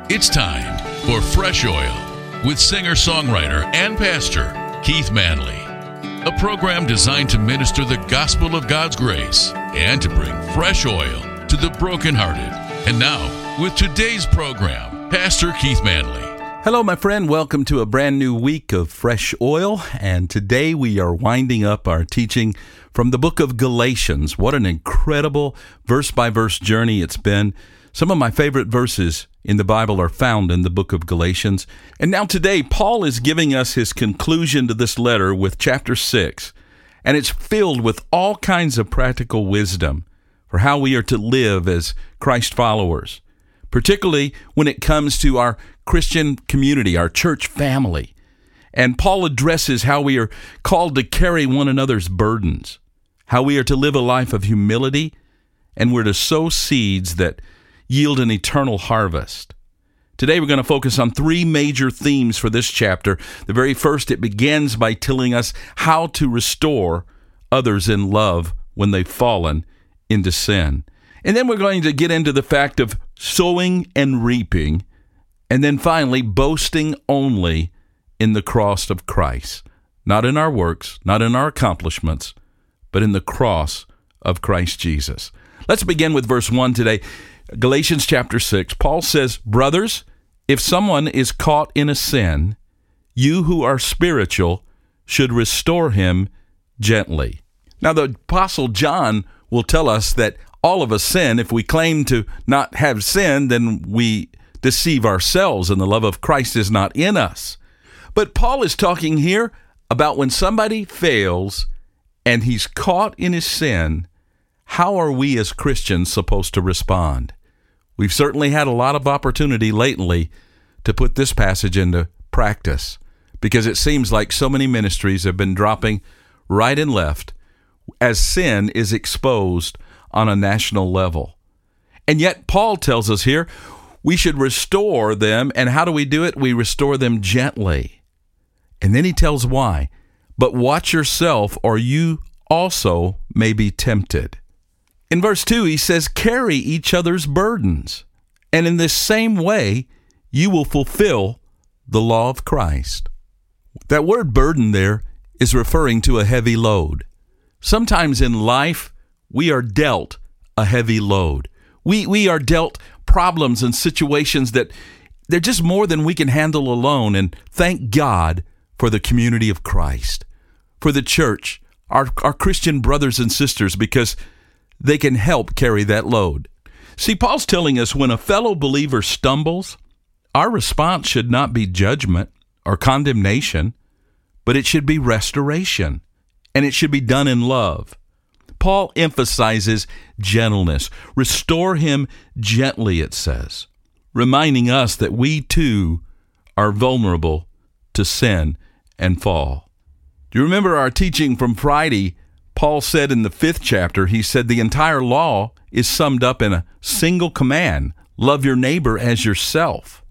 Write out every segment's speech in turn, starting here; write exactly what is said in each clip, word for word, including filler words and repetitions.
It's time for Fresh Oil with singer-songwriter and pastor Keith Manley, a program designed to minister the gospel of God's grace and to bring fresh oil to the brokenhearted. And now, with today's program, Pastor Keith Manley. Hello, my friend. Welcome to a brand new week of Fresh Oil. And today we are winding up our teaching from the book of Galatians. What an incredible verse-by-verse journey it's been. Some of my favorite verses in the Bible are found in the book of Galatians. And now today, Paul is giving us his conclusion to this letter with chapter six. And it's filled with all kinds of practical wisdom for how we are to live as Christ followers, particularly when it comes to our Christian community, our church family. And Paul addresses how we are called to carry one another's burdens, how we are to live a life of humility, and we're to sow seeds that yield an eternal harvest. Today we're going to focus on three major themes for this chapter. The very first, it begins by telling us how to restore others in love when they've fallen into sin. And then we're going to get into the fact of sowing and reaping. And then finally, boasting only in the cross of Christ. Not in our works, not in our accomplishments, but in the cross of Christ Jesus. Let's begin with verse one today. Galatians chapter six. Paul says, "Brothers, if someone is caught in a sin, you who are spiritual should restore him gently." Now, the Apostle John will tell us that all of us sin. If we claim to not have sin, then we deceive ourselves, and the love of Christ is not in us. But Paul is talking here about when somebody fails and he's caught in his sin, how are we as Christians supposed to respond? We've certainly had a lot of opportunity lately to put this passage into practice, because it seems like so many ministries have been dropping right and left as sin is exposed on a national level. And yet Paul tells us here we should restore them. And how do we do it? We restore them gently. And then he tells why. But watch yourself, or you also may be tempted. In verse two, he says, carry each other's burdens, and in this same way you will fulfill the law of Christ. That word burden there is referring to a heavy load. Sometimes in life, we are dealt a heavy load. We we are dealt problems and situations that they're just more than we can handle alone. And thank God for the community of Christ, for the church, our, our Christian brothers and sisters, because they can help carry that load. See, Paul's telling us when a fellow believer stumbles, our response should not be judgment or condemnation, but it should be restoration, and it should be done in love. Paul emphasizes gentleness. Restore him gently, it says, reminding us that we too are vulnerable to sin and fall. Do you remember our teaching from Friday? Paul said in the fifth chapter, he said the entire law is summed up in a single command: love your neighbor as yourself.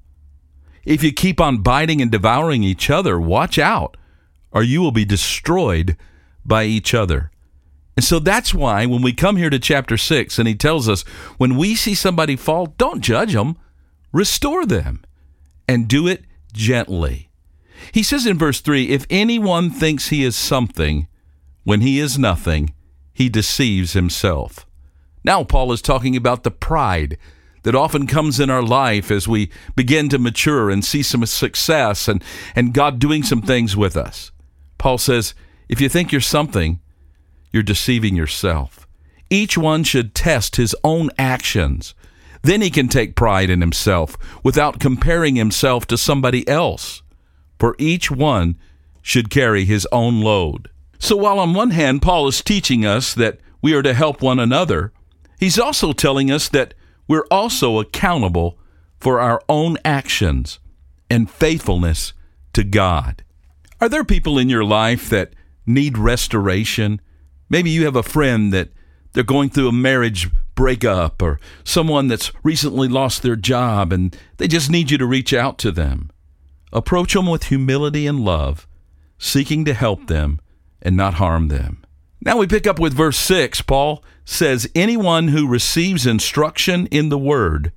If you keep on biting and devouring each other, watch out, or you will be destroyed by each other. And so that's why when we come here to chapter six and he tells us, when we see somebody fall, don't judge them, restore them, and do it gently. He says in verse three, if anyone thinks he is something when he is nothing, he deceives himself. Now Paul is talking about the pride that often comes in our life as we begin to mature and see some success and, and God doing some things with us. Paul says, if you think you're something, you're deceiving yourself. Each one should test his own actions. Then he can take pride in himself without comparing himself to somebody else. For each one should carry his own load. So while on one hand, Paul is teaching us that we are to help one another, he's also telling us that we're also accountable for our own actions and faithfulness to God. Are there people in your life that need restoration? Maybe you have a friend that they're going through a marriage breakup, or someone that's recently lost their job and they just need you to reach out to them. Approach them with humility and love, seeking to help them and not harm them. Now we pick up with verse six. Paul says, anyone who receives instruction in the word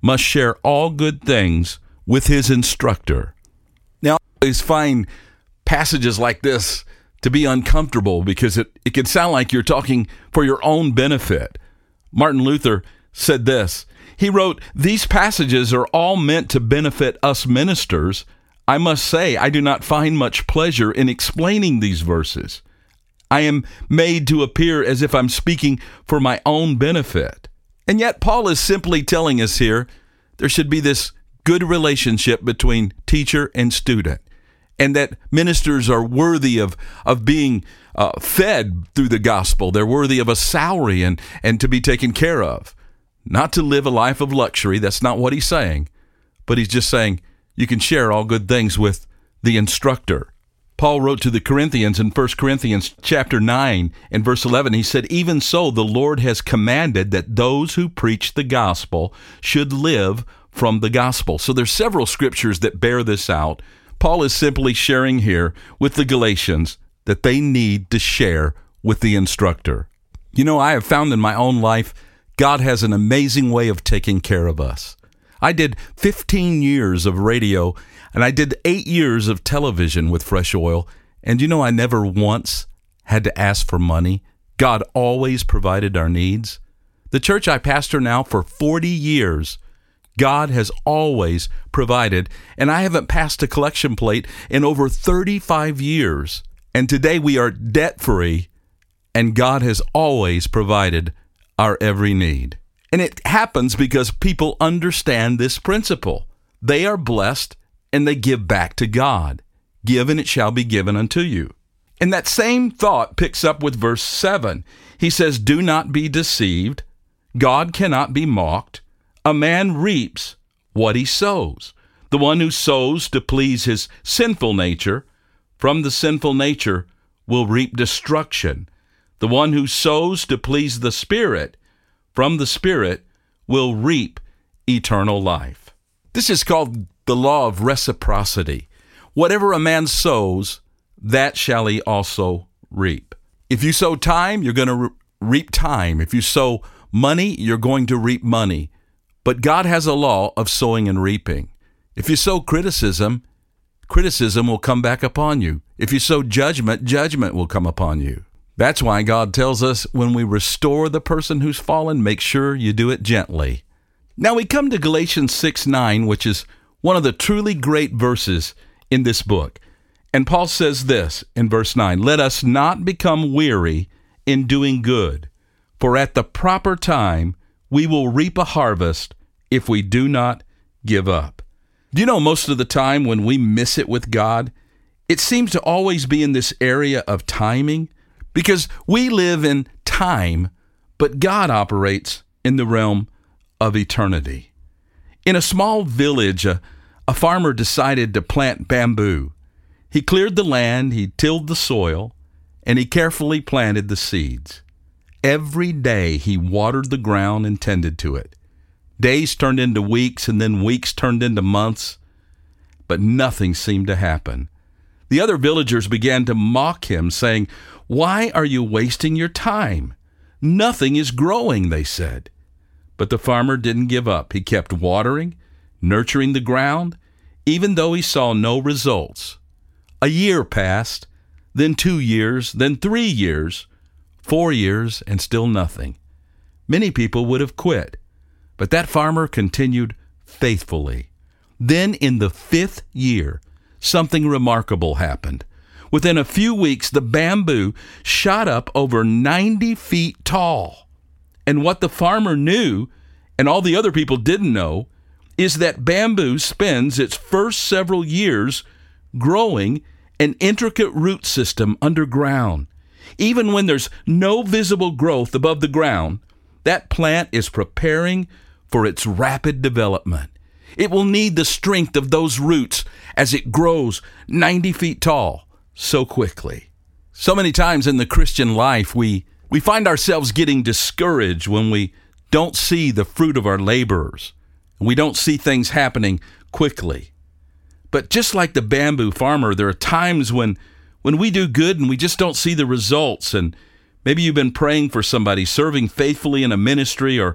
must share all good things with his instructor. Now, I always find passages like this to be uncomfortable because it, it can sound like you're talking for your own benefit. Martin Luther said this. He wrote, "These passages are all meant to benefit us ministers. I must say, I do not find much pleasure in explaining these verses. I am made to appear as if I'm speaking for my own benefit." And yet Paul is simply telling us here there should be this good relationship between teacher and student, and that ministers are worthy of, of being uh, fed through the gospel. They're worthy of a salary and, and to be taken care of. Not to live a life of luxury. That's not what he's saying. But he's just saying you can share all good things with the instructor. Paul wrote to the Corinthians in First Corinthians chapter nine and verse eleven, he said, "Even so, the Lord has commanded that those who preach the gospel should live from the gospel." So there's several scriptures that bear this out. Paul is simply sharing here with the Galatians that they need to share with the instructor. You know, I have found in my own life, God has an amazing way of taking care of us. I did fifteen years of radio, and I did eight years of television with Fresh Oil, and you know I never once had to ask for money. God always provided our needs. The church I pastor now for forty years, God has always provided, and I haven't passed a collection plate in over thirty-five years. And today we are debt-free, and God has always provided our every need. And it happens because people understand this principle. They are blessed, and they give back to God. Give, and it shall be given unto you. And that same thought picks up with verse seven. He says, "Do not be deceived. God cannot be mocked. A man reaps what he sows. The one who sows to please his sinful nature, from the sinful nature will reap destruction. The one who sows to please the Spirit, from the Spirit will reap eternal life." This is called the law of reciprocity. Whatever a man sows, that shall he also reap. If you sow time, you're going to re- reap time. If you sow money, you're going to reap money. But God has a law of sowing and reaping. If you sow criticism, criticism will come back upon you. If you sow judgment, judgment will come upon you. That's why God tells us when we restore the person who's fallen, make sure you do it gently. Now we come to Galatians six nine, which is one of the truly great verses in this book. And Paul says this in verse nine, "Let us not become weary in doing good, for at the proper time we will reap a harvest if we do not give up." Do you know most of the time when we miss it with God, it seems to always be in this area of timing? Because we live in time, but God operates in the realm of eternity. In a small village, a, a farmer decided to plant bamboo. He cleared the land, he tilled the soil, and he carefully planted the seeds. Every day he watered the ground and tended to it. Days turned into weeks, and then weeks turned into months, but nothing seemed to happen. The other villagers began to mock him, saying, "Why are you wasting your time? Nothing is growing," they said. But the farmer didn't give up. He kept watering, nurturing the ground, even though he saw no results. A year passed, then two years, then three years, four years, and still nothing. Many people would have quit, but that farmer continued faithfully. Then in the fifth year, something remarkable happened. Within a few weeks, the bamboo shot up over ninety feet tall. And what the farmer knew, and all the other people didn't know, is that bamboo spends its first several years growing an intricate root system underground. Even when there's no visible growth above the ground, that plant is preparing for its rapid development. It will need the strength of those roots as it grows ninety feet tall so quickly. So many times in the Christian life, we, we find ourselves getting discouraged when we don't see the fruit of our laborers. We don't see things happening quickly. But just like the bamboo farmer, there are times when, when we do good and we just don't see the results. And maybe you've been praying for somebody, serving faithfully in a ministry, or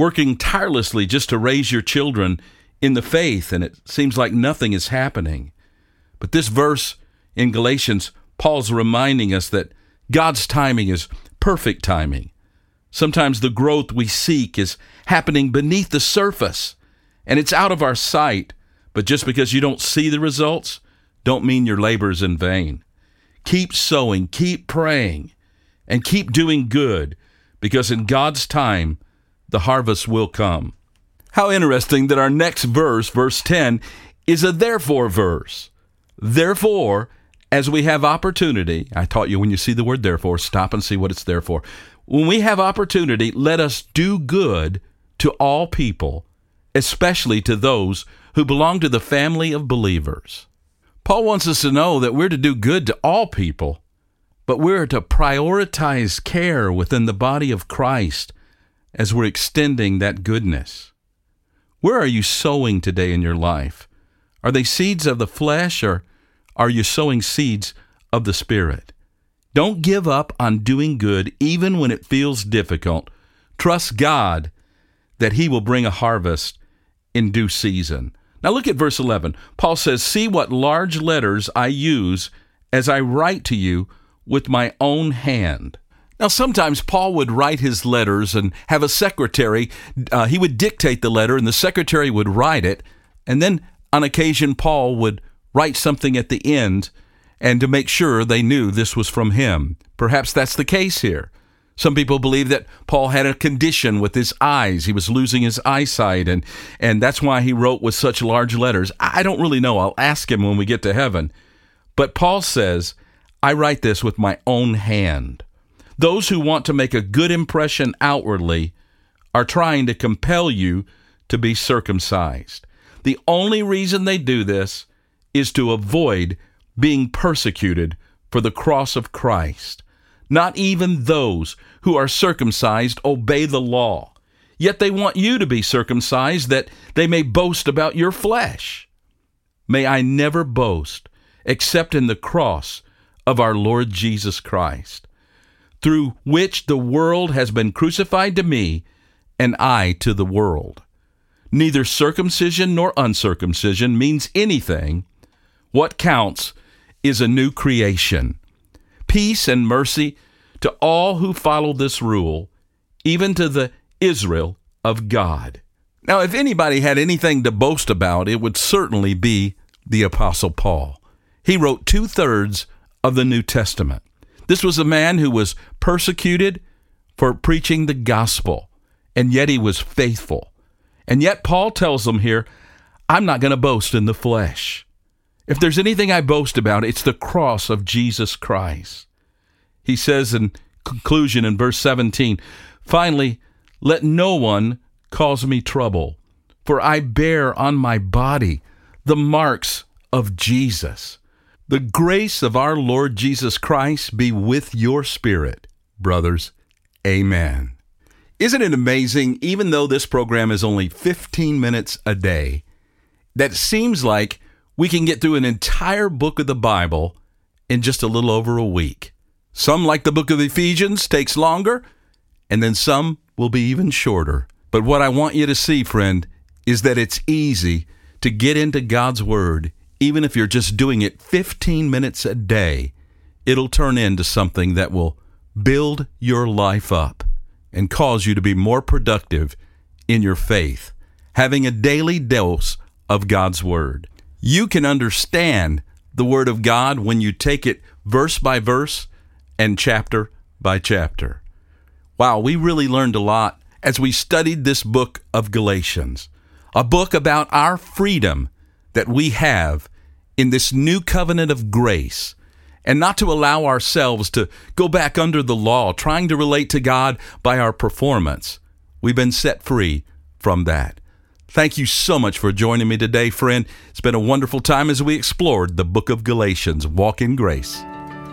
working tirelessly just to raise your children in the faith, and it seems like nothing is happening. But this verse in Galatians, Paul's reminding us that God's timing is perfect timing. Sometimes the growth we seek is happening beneath the surface, and it's out of our sight. But just because you don't see the results, don't mean your labor is in vain. Keep sowing, keep praying, and keep doing good, because in God's time, the harvest will come. How interesting that our next verse, verse ten, is a therefore verse. Therefore, as we have opportunity, I taught you when you see the word therefore, stop and see what it's there for. When we have opportunity, let us do good to all people, especially to those who belong to the family of believers. Paul wants us to know that we're to do good to all people, but we're to prioritize care within the body of Christ as we're extending that goodness. Where are you sowing today in your life? Are they seeds of the flesh, or are you sowing seeds of the Spirit? Don't give up on doing good even when it feels difficult. Trust God that He will bring a harvest in due season. Now look at verse eleven. Paul says, "See what large letters I use as I write to you with my own hand." Now sometimes Paul would write his letters and have a secretary. Uh, he would dictate the letter and the secretary would write it. And then on occasion Paul would write something at the end, and to make sure they knew this was from him. Perhaps that's the case here. Some people believe that Paul had a condition with his eyes. He was losing his eyesight, and, and that's why he wrote with such large letters. I don't really know. I'll ask him when we get to heaven. But Paul says, I write this with my own hand. Those who want to make a good impression outwardly are trying to compel you to be circumcised. The only reason they do this is to avoid being persecuted for the cross of Christ. Not even those who are circumcised obey the law, yet they want you to be circumcised that they may boast about your flesh. May I never boast except in the cross of our Lord Jesus Christ, through which the world has been crucified to me and I to the world. Neither circumcision nor uncircumcision means anything. What counts is a new creation. Peace and mercy to all who follow this rule, even to the Israel of God. Now, if anybody had anything to boast about, it would certainly be the Apostle Paul. He wrote two-thirds of the New Testament. This was a man who was persecuted for preaching the gospel, and yet he was faithful. And yet Paul tells them here, I'm not going to boast in the flesh. If there's anything I boast about, it's the cross of Jesus Christ. He says in conclusion in verse seventeen, finally, let no one cause me trouble, for I bear on my body the marks of Jesus. The grace of our Lord Jesus Christ be with your spirit, brothers. Amen. Isn't it amazing, even though this program is only fifteen minutes a day, that it seems like we can get through an entire book of the Bible in just a little over a week. Some, like the book of Ephesians, takes longer, and then some will be even shorter. But what I want you to see, friend, is that it's easy to get into God's Word. Even if you're just doing it fifteen minutes a day, it'll turn into something that will build your life up and cause you to be more productive in your faith, having a daily dose of God's Word. You can understand the Word of God when you take it verse by verse and chapter by chapter. Wow, we really learned a lot as we studied this book of Galatians, a book about our freedom that we have in this new covenant of grace, and not to allow ourselves to go back under the law, trying to relate to God by our performance. We've been set free from that. Thank you so much for joining me today, friend. It's been a wonderful time as we explored the book of Galatians. Walk in grace.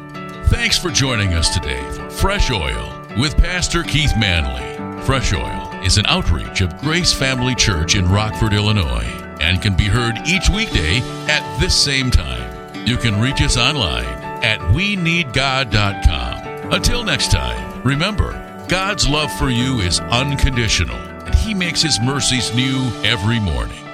Thanks for joining us today for Fresh Oil with Pastor Keith Manley. Fresh Oil is an outreach of Grace Family Church in Rockford, Illinois, and can be heard each weekday at this same time. You can reach us online at we need god dot com. Until next time, remember, God's love for you is unconditional, and He He makes His mercies new every morning.